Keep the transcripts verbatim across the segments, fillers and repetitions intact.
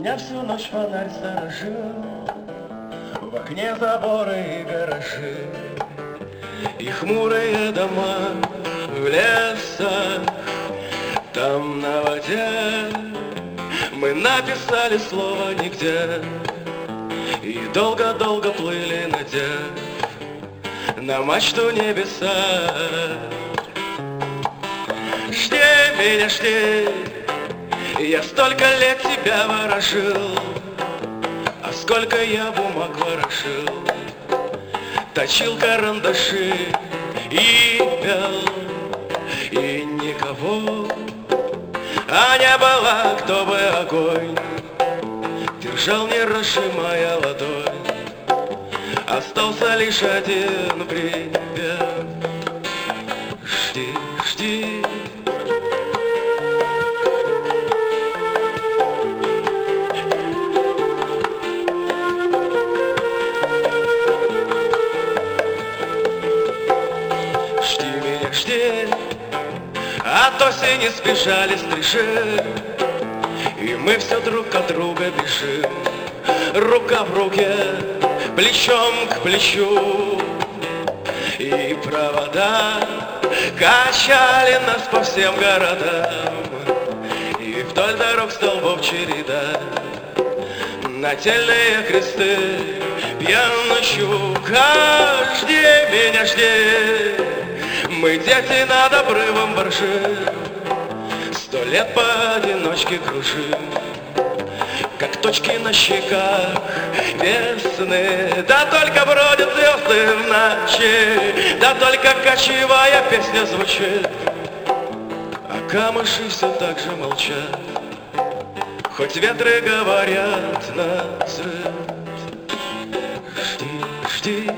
Меня всю ночь фонарь сторожил, в окне заборы и гаражи, и хмурые дома в лесах. Там на воде мы написали слово «нигде» и долго-долго плыли, надев на мачту небеса. Жди меня, жди, я столько лет тебя ворожил, а сколько я бумаг ворошил, точил карандаши и пел, и никого, а не было, кто бы огонь держал, не разжимая ладонь. Остался лишь один припев: жди, жди. Жди меня, жди, от осени сбежали стрижи, и мы все друг от друга бежим, рука в руке, плечом к плечу. И провода качали нас по всем городам, и вдоль дорог столбов череда, нательные кресты, пьяный щука. Жди меня, жди, мы дети над обрывом боржи, сто лет поодиночке кружим, как точки на щеках весны. Да только бродят звезды в ночи, да только кочевая песня звучит, а камыши все так же молчат, хоть ветры говорят назад. Жди, жди.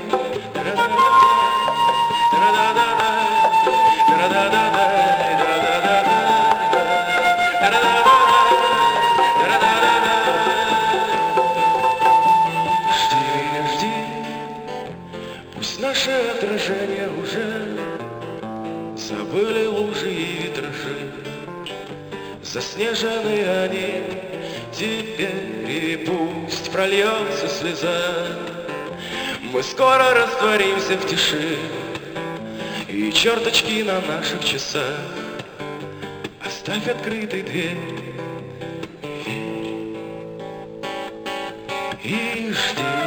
Пусть наши отражения уже забыли лужи и витражи, заснеженные они теперь, и пусть прольется слеза. Мы скоро растворимся в тиши, и черточки на наших часах оставь открытой дверь и жди.